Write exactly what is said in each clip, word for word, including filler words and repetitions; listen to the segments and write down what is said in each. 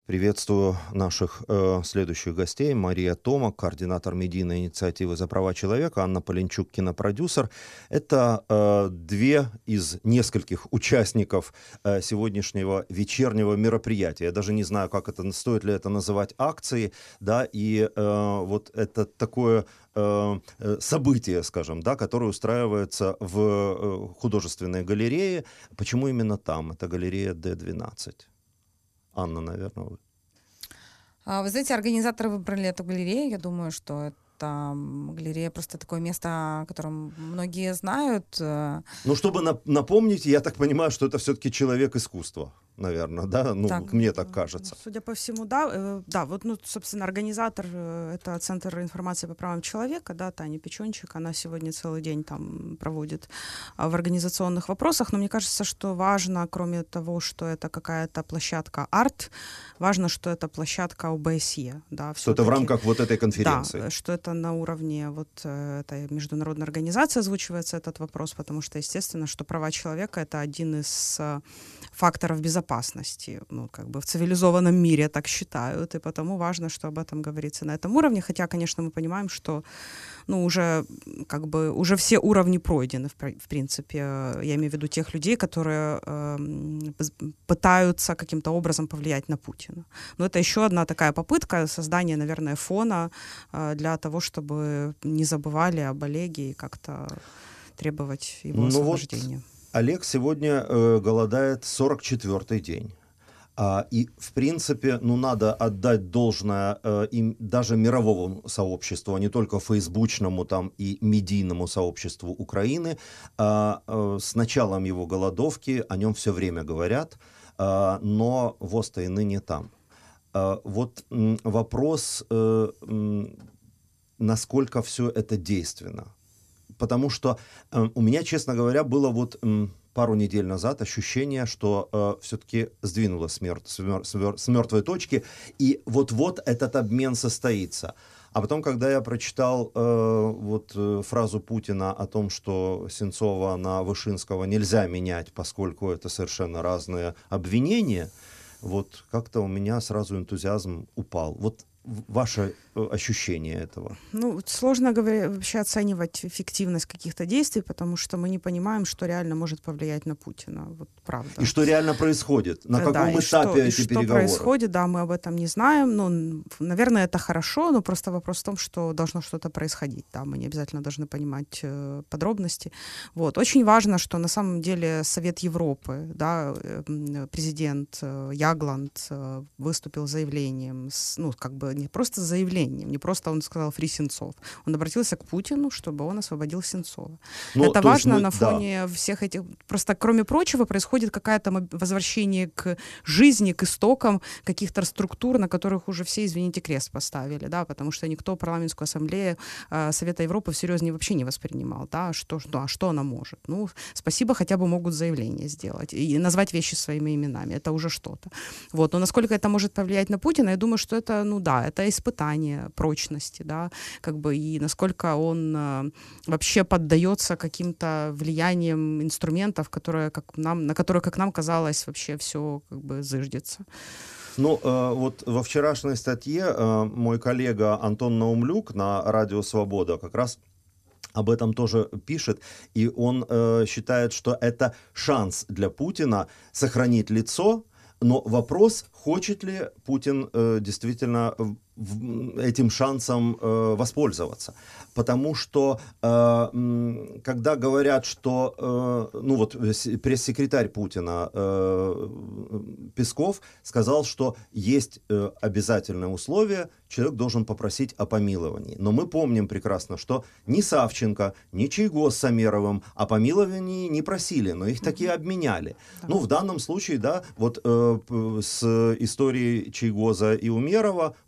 Приветствую наших э, следующих гостей. Мария Томак, координатор медийной инициативы «За права человека», Анна Полинчук, кинопродюсер. Это э, две из нескольких участников э, сегодняшнего вечернего мероприятия. Я даже не знаю, как это, стоит ли это называть акцией, да, и э, вот это такое э, событие, скажем, да, которое устраивается в э, художественной галерее. Почему именно там? Это галерея Д двенадцать. Анна, наверное, вы. А, Вы знаете, организаторы выбрали эту галерею. Я думаю, что это м, галерея просто такое место, о котором многие знают. э, Ну, чтобы нап- напомнить, я так понимаю, что это все-таки человек искусства, наверное, да? Ну, Так, мне так Ну, кажется. Судя по всему, да. э, Да, вот, ну, собственно, организатор э, это Центр информации по правам человека, да, Таня Печенчик. Она сегодня целый день там проводит а, в организационных вопросах. Но мне кажется, что важно, кроме того, что это какая-то площадка арт, важно, что это площадка ОБСЕ, да, Что это в всё-таки. рамках вот этой конференции. Да, что это на уровне вот э, этой международной организации озвучивается этот вопрос, потому что, естественно, что права человека — это один из э, факторов безопасности, ну, как бы в цивилизованном мире так считают, и потому важно, что об этом говорится на этом уровне, хотя, конечно, мы понимаем, что, ну, уже, как бы, уже все уровни пройдены, в, при- в принципе, э, я имею в виду тех людей, которые э, пыз- пытаются каким-то образом повлиять на Путина. Но это еще одна такая попытка создания, наверное, фона э, для того, чтобы не забывали об Олеге и как-то требовать его Ну вот, освобождения. Олег сегодня э, голодает сорок четвёртый день. А, и, в принципе, ну, надо отдать должное э, им, даже мировому сообществу, а не только фейсбучному там, и медийному сообществу Украины. А, э, с началом его голодовки о нем все время говорят, а, но ВОЗ-то и ныне там. А, вот м, вопрос, э, м, насколько все это действенно. Потому что э, у меня, честно говоря, было вот м, пару недель назад ощущение, что э, все-таки сдвинулось с, мер- с, мер- с мер- с мертвой точки, и вот-вот этот обмен состоится. А потом, когда я прочитал э, вот э, фразу Путина о том, что Сенцова на Вышинского нельзя менять, поскольку это совершенно разные обвинения, вот как-то у меня сразу энтузиазм упал. Вот в- ваше э, ощущение этого. Ну, вот сложно говоря, вообще оценивать эффективность каких-то действий, потому что мы не понимаем, что реально может повлиять на Путина. Вот правда. И что реально происходит? На Э, каком да, и этапе что, и эти что переговоры? происходит, да, мы об этом не знаем. Ну, н- наверное, это хорошо, но просто вопрос в том, что должно что-то происходить. Да, мы не обязательно должны понимать э, подробности. Вот. Очень важно, что на самом деле Совет Европы, да, э, м, президент э, Ягланд э, выступил с заявлением, с, ну, как бы не просто с заявлением, не просто он сказал «фри Сенцов». Он обратился к Путину, чтобы он освободил Сенцова. Ну, Это то есть важно мы- на да. фоне всех этих... Просто, кроме прочего, происходит какое-то моб- возвращение к жизни, к истокам каких-то структур, на которых уже все, извините, крест поставили, да, потому что никто парламентскую ассамблею э, Совета Европы всерьез не, вообще не воспринимал, да, что, что, а что она может? Ну, спасибо, хотя бы могут заявление сделать и назвать вещи своими именами, это уже что-то. Вот, но насколько это может повлиять на Путина, я думаю, что это, ну да, это испытание прочности, да, как бы, и насколько он э, вообще поддается каким-то влияниям инструментов, которые, как нам, на которые, как нам казалось, вообще все как бы зыждется. Ну, э, вот во вчерашней статье э, мой коллега Антон Наумлюк на Радио Свобода как раз об этом тоже пишет, и он э, считает, что это шанс для Путина сохранить лицо, но вопрос, хочет ли Путин э, действительно в- в- этим шансом э, воспользоваться. Потому что, э, м, когда говорят, что, э, ну вот с- пресс-секретарь Путина э, Песков сказал, что есть э, обязательное условие, человек должен попросить о помиловании. Но мы помним прекрасно, что ни Савченко, ни Чайго с Самеровым о помиловании не просили, но их таки обменяли. Да. Ну, в данном случае, да, вот э, п- с историей Чайгоза и Умерова мы помним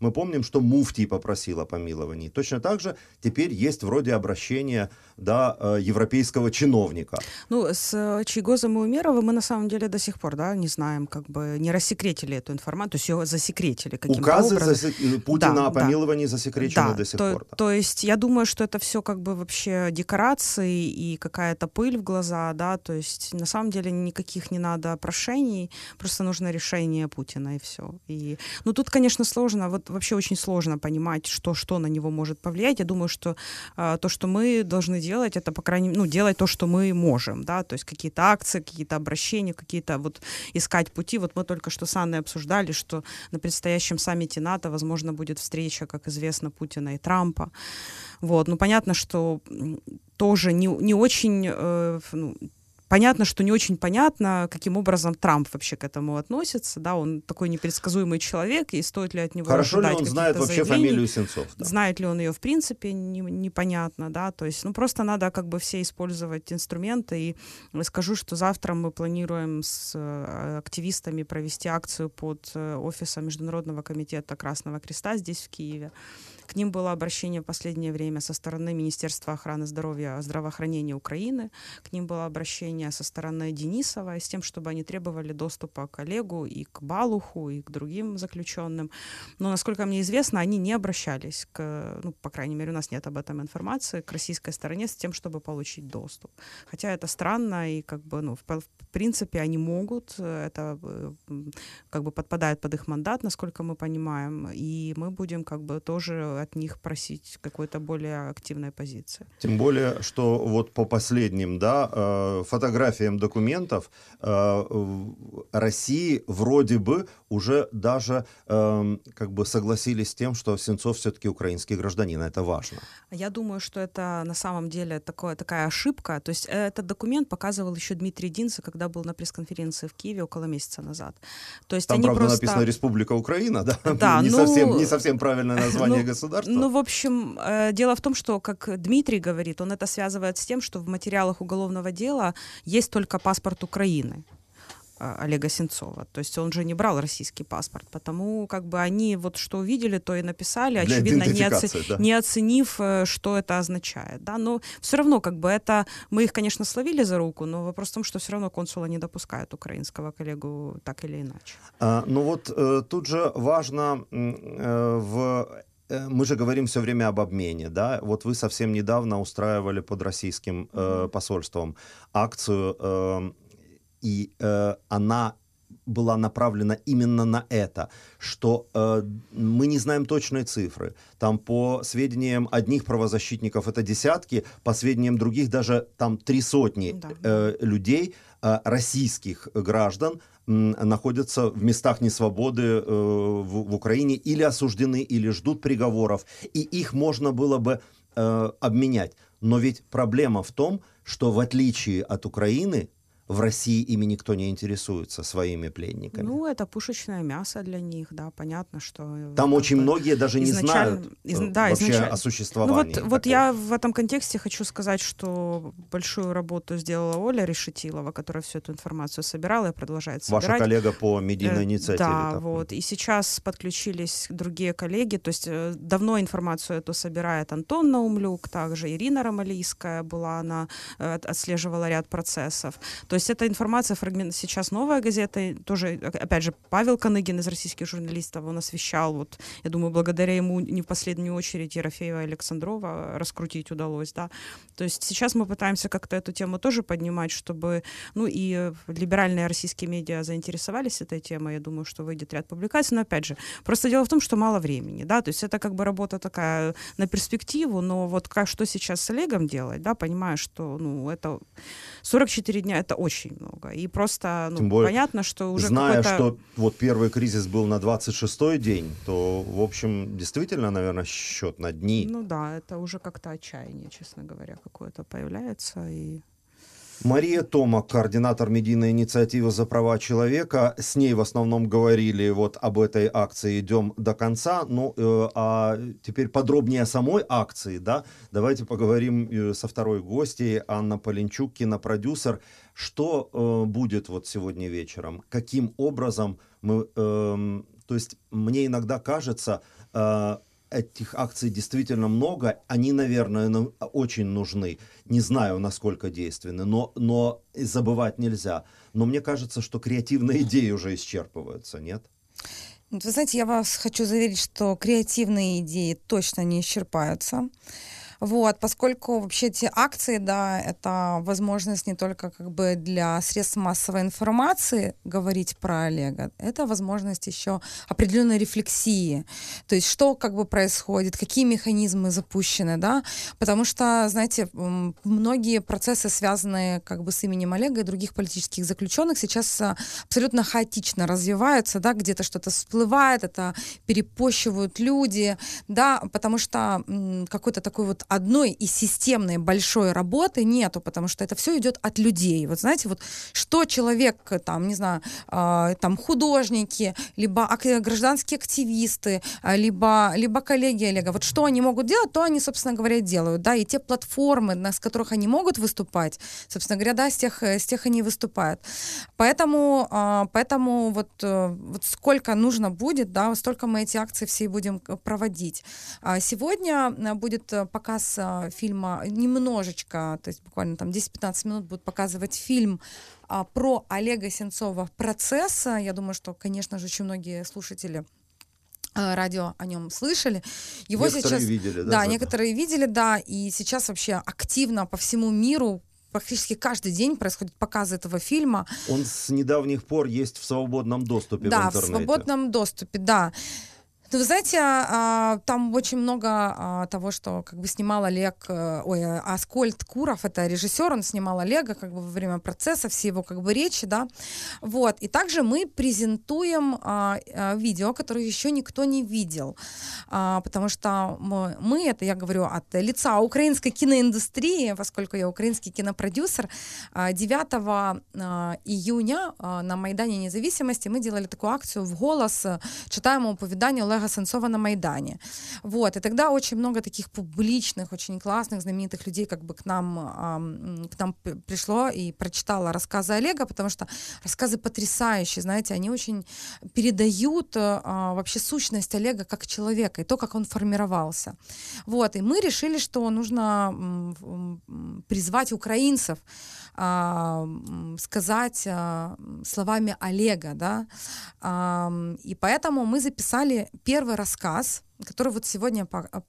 видим, что муфтий попросил о помиловании. Точно так же теперь есть вроде обращения, да, европейского чиновника. Ну, с Чийгозом и Умеровым мы на самом деле до сих пор, да, не знаем, как бы не рассекретили эту информацию, то есть ее засекретили каким-то Указы образом. Засек... Путина да, о помиловании да. засекречены да, до сих то, пор. Да. То есть я думаю, что это все как бы вообще декорации и какая-то пыль в глаза, да, то есть на самом деле никаких не надо прошений, просто нужно решение Путина и все. И, ну, тут, конечно, сложно, вот вообще очень сложно понимать, что, что на него может повлиять. Я думаю, что э, то, что мы должны делать, это, по крайней мере, ну, делать то, что мы можем, да, то есть какие-то акции, какие-то обращения, какие-то вот искать пути. Вот мы только что с Анной обсуждали, что на предстоящем саммите НАТО, возможно, будет встреча, как известно, Путина и Трампа. Вот, ну, понятно, что тоже не, не очень, э, ну, понятно, что не очень понятно, каким образом Трамп вообще к этому относится, да, он такой непредсказуемый человек, и стоит ли от него Хорошо ожидать ли он знает вообще заявлений. фамилию Сенцов? Да. Знает ли он ее в принципе, не, непонятно, да, то есть, ну, просто надо как бы все использовать инструменты, и скажу, что завтра мы планируем с активистами провести акцию под офисом Международного комитета Красного Креста здесь, в Киеве. К ним было обращение в последнее время со стороны Министерства охраны здоровья и здравоохранения Украины, к ним было обращение со стороны Денисова с тем, чтобы они требовали доступа к Олегу и к Балуху, и к другим заключенным. Но, насколько мне известно, они не обращались, к, ну, по крайней мере, у нас нет об этом информации, к российской стороне с тем, чтобы получить доступ. Хотя это странно, и как бы, ну, в, в принципе они могут, это как бы подпадает под их мандат, насколько мы понимаем, и мы будем как бы тоже от них просить какой-то более активной позиции. Тем более, что вот по последним, да, фотографиям документов России вроде бы уже даже как бы согласились с тем, что Сенцов все-таки украинский гражданин, это важно. Я думаю, что это на самом деле такое, такая ошибка. То есть этот документ показывал еще Дмитрий Динце, когда был на пресс-конференции в Киеве около месяца назад. То есть Там, они правда, просто... написано «Республика Украина», да? Да, не, ну, совсем, не совсем правильное название ну, государства. Ну, в общем, э, дело в том, что, как Дмитрий говорит, он это связывает с тем, что в материалах уголовного дела есть только паспорт Украины Олега Сенцова. То есть он же не брал российский паспорт. Потому как бы они вот что увидели, то и написали, для очевидно, не, оце... да. не оценив, что это означает. Да? Но все равно как бы это... Мы их, конечно, словили за руку, но вопрос в том, что все равно консула не допускают украинского коллегу так или иначе. А, ну вот э, тут же важно э, в... Мы же говорим все время об обмене, да? Вот вы совсем недавно устраивали под российским э, посольством акцию, э, и э, она была направлена именно на это, что э, мы не знаем точной цифры. Там по сведениям одних правозащитников это десятки, по сведениям других даже там три сотни да. э, людей, э, российских граждан, находятся в местах несвободы э, в, в Украине или осуждены, или ждут приговоров, и их можно было бы э, обменять. Но ведь проблема в том, что в отличие от Украины, в России ими никто не интересуется, своими пленниками. Ну, это пушечное мясо для них, да, понятно, что... Там очень многие даже не знают из, да, вообще изначально. о существовании. Ну, вот, вот я в этом контексте хочу сказать, что большую работу сделала Оля Решетилова, которая всю эту информацию собирала и продолжает собирать. Ваша коллега по медийной инициативе. Да, так. вот. И сейчас подключились другие коллеги, то есть давно информацию эту собирает Антон Наумлюк, также Ирина Ромалийская была, она отслеживала ряд процессов. То есть эта информация, фрагмент, сейчас «Новая газета», тоже, опять же, Павел Каныгин из российских журналистов, он освещал, вот, я думаю, благодаря ему не в последнюю очередь Ерофеева и Александрова раскрутить удалось, да. То есть сейчас мы пытаемся как-то эту тему тоже поднимать, чтобы, ну, и либеральные российские медиа заинтересовались этой темой, я думаю, что выйдет ряд публикаций, но, опять же, просто дело в том, что мало времени, да, то есть это как бы работа такая на перспективу, но вот как, что сейчас с Олегом делать, да, понимая, что, ну, это сорок четыре дня, это очень много. И просто, ну, более, понятно, что уже зная, какой-то... что вот первый кризис был на двадцать шестой день, то, в общем, действительно, наверное, счет на дни. Ну да, это уже как-то отчаяние, честно говоря, какое-то появляется. И... Мария Томак, координатор медийной инициативы «За права человека». С ней в основном говорили вот об этой акции «Идем до конца». Ну, э, а теперь подробнее о самой акции, да. Давайте поговорим э, со второй гостьей, Анна Полинчук, кинопродюсер. Что э, будет вот сегодня вечером? Каким образом мы... Э, то есть мне иногда кажется, э, этих акций действительно много, они, наверное, нам очень нужны, не знаю, насколько действенны, но, но забывать нельзя. Но мне кажется, что креативные идеи уже исчерпываются, нет? Вы знаете, я вас хочу заверить, что креативные идеи точно не исчерпаются. Вот, поскольку вообще эти акции, да, это возможность не только как бы для средств массовой информации говорить про Олега, это возможность еще определенной рефлексии, то есть что как бы происходит, какие механизмы запущены, да, потому что, знаете, многие процессы, связанные как бы с именем Олега и других политических заключенных, сейчас абсолютно хаотично развиваются, да, где-то что-то всплывает, это перепощивают люди, да, потому что м, какой-то такой вот одной и системной большой работы нету, потому что это все идет от людей. Вот знаете, вот что человек, там, не знаю, э, там художники, либо ак- гражданские активисты, э, либо, либо коллеги Олега, вот что они могут делать, то они, собственно говоря, делают, да, и те платформы, на, с которых они могут выступать, собственно говоря, да, с тех, с тех они выступают. Поэтому, э, поэтому вот, э, вот сколько нужно будет, да, столько мы эти акции все будем проводить. А сегодня будет показ фильма немножечко, то есть буквально там десять-пятнадцать минут будут показывать фильм а, про Олега Сенцова «Процесс». Я думаю, что, конечно же, очень многие слушатели радио о нем слышали. Его некоторые сейчас, видели, да? Да, некоторые видели, да, и сейчас вообще активно по всему миру практически каждый день происходят показы этого фильма. Он с недавних пор есть в свободном доступе да, в интернете. Да, в свободном доступе, да. Ну, вы знаете, там очень много того, что как бы снимал Олег, ой, Аскольд Куров, это режиссер, он снимал Олега как бы во время процесса, все его как бы речи, да, вот, и также мы презентуем видео, которое еще никто не видел, потому что мы, мы, это я говорю от лица украинской киноиндустрии, поскольку я украинский кинопродюсер, девятого июня на Майдане Независимости мы делали такую акцию «В голос», читаем оповедание Олега Сенцова на Майдане. Вот. И тогда очень много таких публичных, очень классных, знаменитых людей как бы к нам, э, к нам пришло и прочитало рассказы Олега, потому что рассказы потрясающие, знаете, они очень передают э, вообще сущность Олега как человека и то, как он формировался. Вот. И мы решили, что нужно э, призвать украинцев э, сказать э, словами Олега, да, э, и поэтому мы записали первый рассказ, который вот сегодня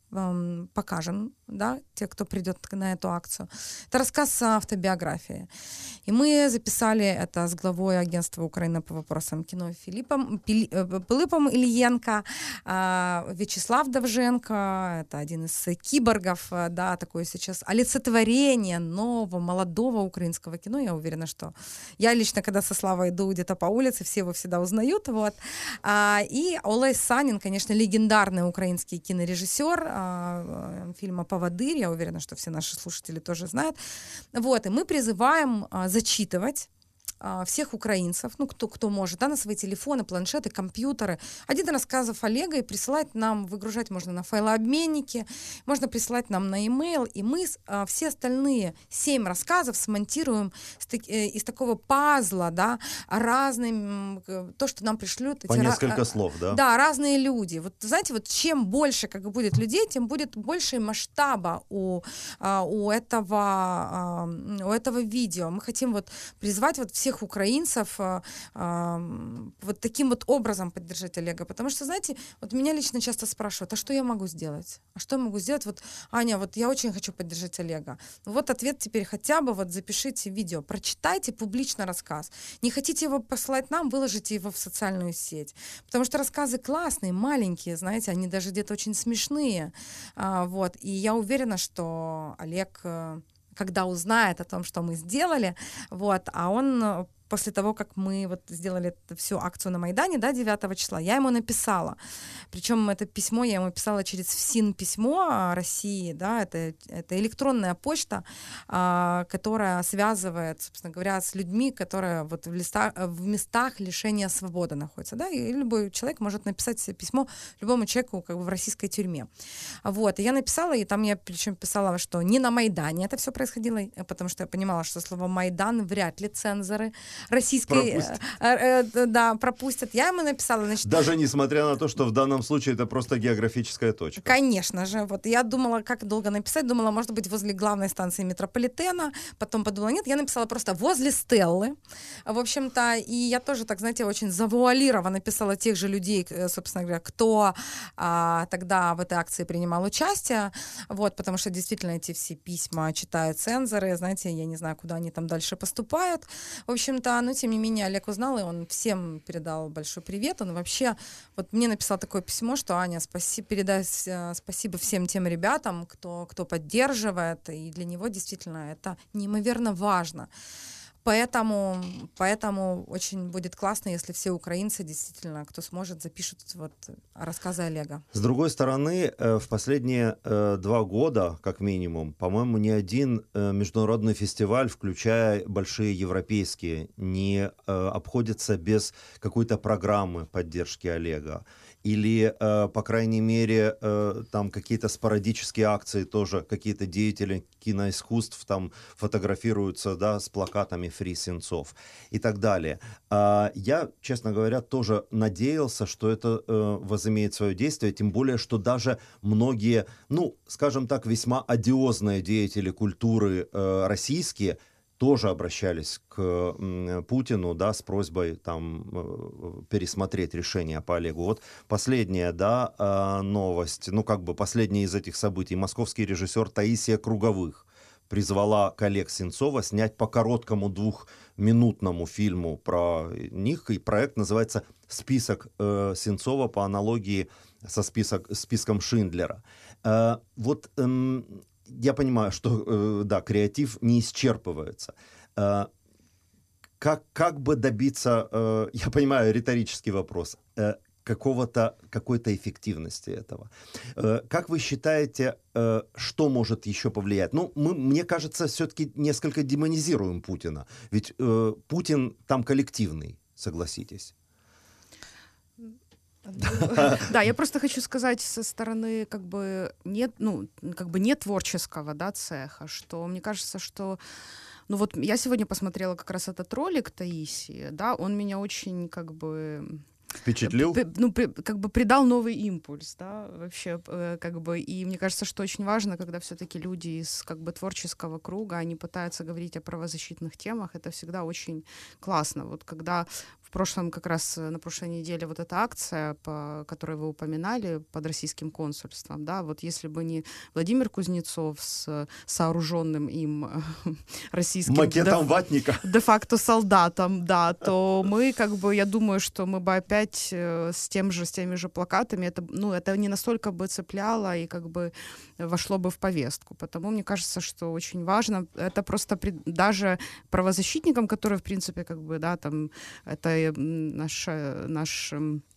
покажем, да, те, кто придет на эту акцию. Это рассказ автобиографии. И мы записали это с главой агентства Украины по вопросам кино Филиппом, Пилипом Ильенко, Вячеслав Довженко, это один из киборгов, да, такое сейчас олицетворение нового, молодого украинского кино. Я уверена, что я лично, когда со Славой иду где-то по улице, все его всегда узнают. Вот. И Олесь Санин, конечно, легендарный украинский украинский кинорежиссер э, фильма «Поводырь». Я уверена, что все наши слушатели тоже знают. Вот, и мы призываем э, зачитывать всех украинцев, ну, кто, кто может, да, на свои телефоны, планшеты, компьютеры. Один рассказов Олега и присылать нам, выгружать можно на файлообменники, можно присылать нам на e-mail, и мы а, все остальные семь рассказов смонтируем с, э, из такого пазла, да, разным, то, что нам пришлют. По эти несколько ra- слов, да? Да, разные люди. Вот, знаете, вот чем больше как бы будет людей, тем будет больше масштаба у, а, у, этого, а, у этого видео. Мы хотим вот призвать вот всех украинцев э, э, вот таким вот образом поддержать Олега, потому что, знаете, вот меня лично часто спрашивают, а что я могу сделать? А что я могу сделать? Вот, Аня, вот я очень хочу поддержать Олега. Вот ответ теперь хотя бы вот запишите видео, прочитайте публично рассказ. Не хотите его посылать нам, выложите его в социальную сеть, потому что рассказы классные, маленькие, знаете, они даже где-то очень смешные, а, вот, и я уверена, что Олег, когда узнает о том, что мы сделали, вот, а он после того, как мы вот сделали всю акцию на Майдане, да, девятого числа, я ему написала. Причем это письмо я ему писала через ФСИН письмо России, да, это, это электронная почта, а, которая связывает, собственно говоря, с людьми, которые вот в, листах, в местах лишения свободы находятся, да, и любой человек может написать письмо любому человеку как бы в российской тюрьме. Вот, и я написала, и там я причем писала, что не на Майдане это все происходило, потому что я понимала, что слово Майдан вряд ли цензоры российской... Пропустят. Э, э, да, пропустят. Я ему написала, значит... Даже несмотря на то, что в данном случае это просто географическая точка. Конечно же. Вот я думала, как долго написать. Думала, может быть, возле главной станции метрополитена. Потом подумала, нет, я написала просто возле Стеллы. В общем-то, и я тоже, так знаете, очень завуалированно писала тех же людей, собственно говоря, кто а, тогда в этой акции принимал участие. Вот, потому что действительно эти все письма читают цензоры. Знаете, я не знаю, куда они там дальше поступают. В общем-то, но тем не менее Олег узнал, и он всем передал большой привет. Он вообще, вот мне написал такое письмо, что Аня, спаси, передай спасибо всем тем ребятам, кто, кто поддерживает, и для него действительно это неимоверно важно. Поэтому, поэтому очень будет классно, если все украинцы действительно, кто сможет, запишут вот рассказы Олега. С другой стороны, в последние два года, как минимум, по-моему, ни один международный фестиваль, включая большие европейские, не обходится без какой-то программы поддержки Олега. Или, по крайней мере, там какие-то спорадические акции тоже, какие-то деятели киноискусств там фотографируются, да, с плакатами «Фри Сенцов» и так далее. Я, честно говоря, тоже надеялся, что это возымеет свое действие, тем более, что даже многие, ну, скажем так, весьма одиозные деятели культуры российские тоже обращались к Путину, да, с просьбой там пересмотреть решение по Олегу. Вот последняя, да, новость, ну, как бы последняя из этих событий. Московский режиссер Таисия Круговых призвала коллег Сенцова снять по короткому двухминутному фильму про них, и проект называется «Список э, Сенцова» по аналогии со список, списком Шиндлера. Э, вот... Э, Я понимаю, что, э, да, креатив не исчерпывается. Э, как, как бы добиться, э, я понимаю, риторический вопрос, э, какого-то, какой-то эффективности этого? Э, как вы считаете, э, что может еще повлиять? Ну, мы, мне кажется, все-таки несколько демонизируем Путина. Ведь э, Путин там коллективный, согласитесь. Да, я просто хочу сказать со стороны как бы нет, ну, как бы не творческого, да, цеха, что мне кажется, что ну вот я сегодня посмотрела как раз этот ролик Таисии, да, он меня очень как бы впечатлил? Ну, как бы придал новый импульс, да, вообще, как бы, и мне кажется, что очень важно, когда все-таки люди из, как бы, творческого круга, они пытаются говорить о правозащитных темах, это всегда очень классно. Вот когда в прошлом, как раз на прошлой неделе вот эта акция, по которой вы упоминали, под российским консульством, да, вот если бы не Владимир Кузнецов с сооруженным им российским... Макетом де, ватника. Де-факто солдатом, да, то мы, как бы, я думаю, что мы бы опять с тем же, с теми же плакатами, это, ну, это не настолько бы цепляло и как бы вошло бы в повестку. Потому мне кажется, что очень важно, это просто при, даже правозащитникам, которые, в принципе, как бы, да, там, это наш, наш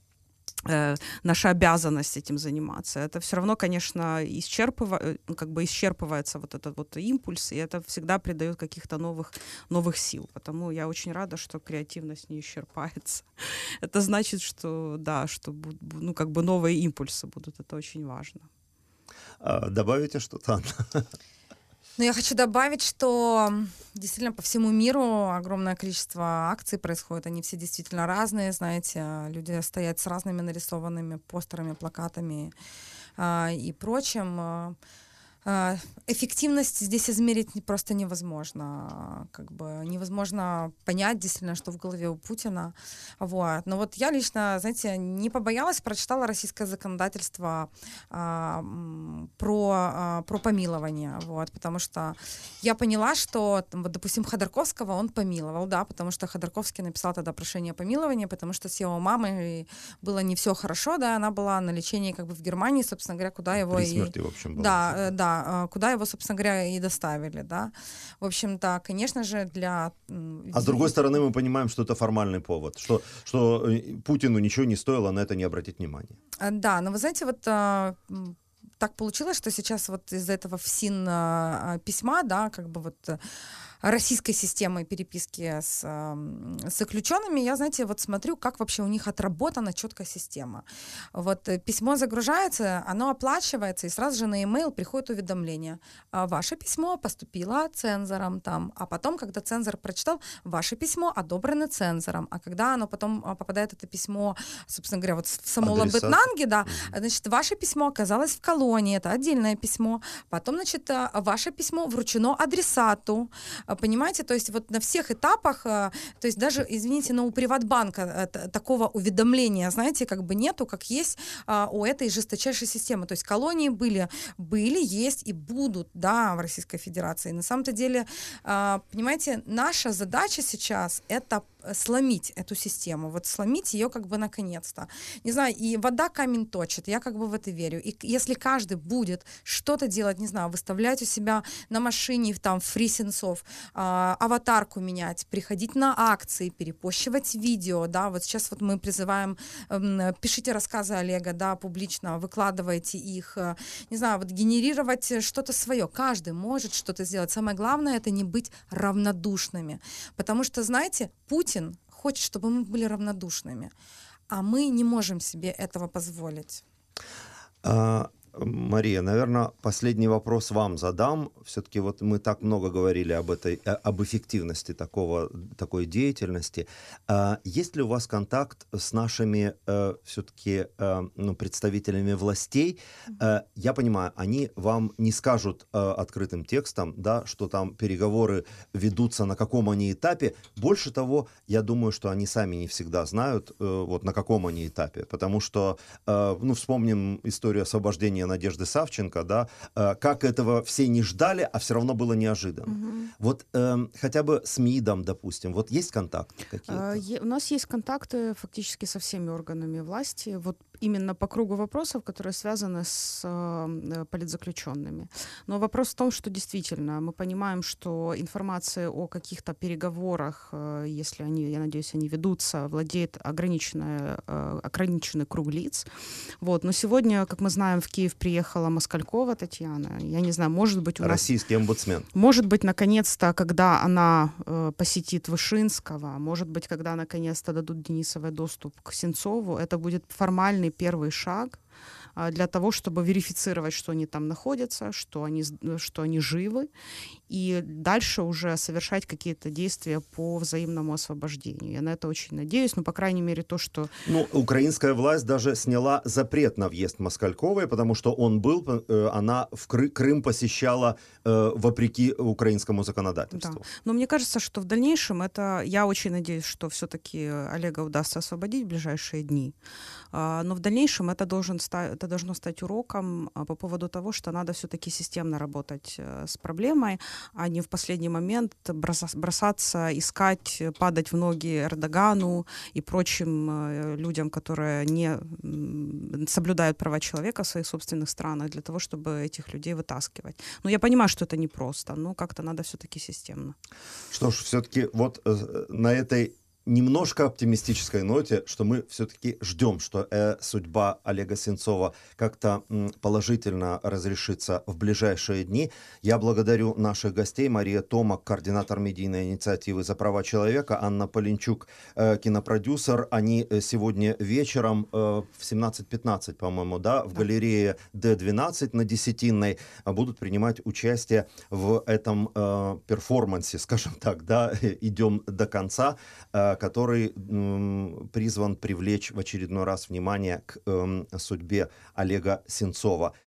наша обязанность этим заниматься. Это все равно, конечно, исчерпыва, как бы исчерпывается вот этот вот импульс, и это всегда придает каких-то новых, новых сил. Потому я очень рада, что креативность не исчерпается. Это значит, что, да, что ну, как бы новые импульсы будут. Это очень важно. А, добавите что-то? Ну, я хочу добавить, что действительно по всему миру огромное количество акций происходит. Они все действительно разные, знаете, люди стоят с разными нарисованными постерами, плакатами а, и прочим. А, эффективность здесь измерить просто невозможно. Как бы невозможно понять действительно, что в голове у Путина. Вот. Но вот я лично, знаете, не побоялась, прочитала российское законодательство а, про, а, про помилование. Вот, потому что я поняла, что, вот, допустим, Ходорковского он помиловал, да, потому что Ходорковский написал тогда прошение о помиловании, потому что с его мамой было не все хорошо, да, она была на лечении как бы в Германии, собственно говоря, куда его... При смерти, и... в общем, была. Да, да, куда его, собственно говоря, и доставили, да. В общем-то, конечно же, для... А с другой стороны, мы понимаем, что это формальный повод, что, что Путину ничего не стоило на это не обратить внимания. Да, но вы знаете, вот так получилось, что сейчас вот из-за этого ФСИН письма, да, как бы вот российской системой переписки с, эм, с заключенными, я, знаете, вот смотрю, как вообще у них отработана четкая система. Вот э, письмо загружается, оно оплачивается, и сразу же на e-mail приходит уведомление. А, Ваше письмо поступило цензором там, а потом, когда цензор прочитал, ваше письмо одобрено цензором, а когда оно потом а, попадает, это письмо, собственно говоря, вот в саму Адресат. Лабытнанге, да, Мгм. значит, ваше письмо оказалось в колонии, это отдельное письмо, потом, значит, а, ваше письмо вручено адресату, а, понимаете, то есть вот на всех этапах, а, то есть даже, извините, но у Приватбанка а, т- такого уведомления, знаете, как бы нету, как есть а, у этой жесточайшей системы, то есть колонии были, были, есть и будут, да, в Российской Федерации. На самом-то деле, а, понимаете, наша задача сейчас — это сломить эту систему, вот сломить ее как бы наконец-то. Не знаю, и вода камень точит, я как бы в это верю. И к- если каждый будет что-то делать, не знаю, выставлять у себя на машине там фри Сенцов, а, аватарку менять, приходить на акции, перепощивать видео, да, вот сейчас вот мы призываем, эм, пишите рассказы Олега, да, публично, выкладывайте их, э, не знаю, вот генерировать э, что-то свое. Каждый может что-то сделать. Самое главное — это не быть равнодушными. Потому что, знаете, Путин хочет, чтобы мы были равнодушными, а мы не можем себе этого позволить. А, Мария, наверное, последний вопрос вам задам. Все-таки вот мы так много говорили об этой, э, об эффективности такого, такой деятельности. А, есть ли у вас контакт с нашими все-таки ну, представителями властей? Э, я понимаю, они вам не скажут э, открытым текстом, да, что там переговоры ведутся, на каком они этапе. Больше того, я думаю, что они сами не всегда знают, э, вот на каком они этапе, потому что, э, ну, вспомним историю освобождения Надежды Савченко, да, э, как этого все не ждали, а все равно было неожиданно. Мгм. Вот э, хотя бы с МИДом, допустим, вот есть контакты какие-то? А, е- У нас есть контакты фактически со всеми органами власти, вот именно по кругу вопросов, которые связаны с э, политзаключенными. Но вопрос в том, что действительно мы понимаем, что информация о каких-то переговорах, э, если они, я надеюсь, они ведутся, владеет ограниченная, э, ограниченный круг лиц. Вот. Но сегодня, как мы знаем, в Киев приехала Москалькова Татьяна. Я не знаю, может быть, у нас... Российский омбудсмен. Может быть, наконец-то, когда она э, посетит Вышинского, может быть, когда наконец-то дадут Денисовой доступ к Сенцову, это будет формальный первый шаг а, для того, чтобы верифицировать, что они там находятся, что они, с- что они живы, и дальше уже совершать какие-то действия по взаимному освобождению. Я на это очень надеюсь, но, по крайней мере, то, что... Ну, украинская власть даже сняла запрет на въезд Москальковой, потому что он был, э, она в Кры- Крым посещала э, вопреки украинскому законодательству. Да. Но мне кажется, что в дальнейшем это... Я очень надеюсь, что все-таки Олега удастся освободить в ближайшие дни. А, Но в дальнейшем это, должен ста- это должно стать уроком а, по поводу того, что надо все-таки системно работать э, с проблемой, а не в последний момент броса- бросаться, искать, э, падать в ноги Эрдогану и прочим э, людям, которые не м, соблюдают права человека в своих собственных странах, для того, чтобы этих людей вытаскивать. Но я понимаю, что это непросто, но как-то надо все-таки системно. Что ж, все-таки вот э, на этой немножко оптимистической ноте, что мы все-таки ждем, что э, судьба Олега Сенцова как-то м, положительно разрешится в ближайшие дни. Я благодарю наших гостей. Мария Томак, координатор медийной инициативы «За права человека», Анна Полинчук, э, кинопродюсер. Они э, сегодня вечером э, в семнадцать пятнадцать, по-моему, да, в Да. галерее Д двенадцать на Десятинной э, будут принимать участие в этом э, перформансе, скажем так, да, идем до конца, э, который м, призван привлечь в очередной раз внимание к эм, судьбе Олега Сенцова.